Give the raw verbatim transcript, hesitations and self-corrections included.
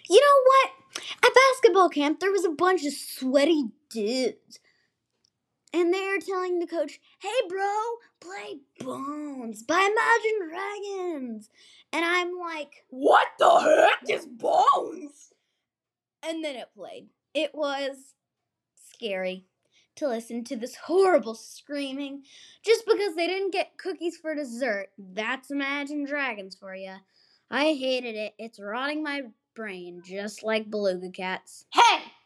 You know what? At basketball camp, there was a bunch of sweaty dudes. And they're telling the coach, hey, bro, play Bones by Imagine Dragons. And I'm like, what the heck is Bones? And then it played. It was scary to listen to this horrible screaming just because they didn't get cookies for dessert. That's Imagine Dragons for you. I hated it. It's rotting my brain just like beluga cats. Hey,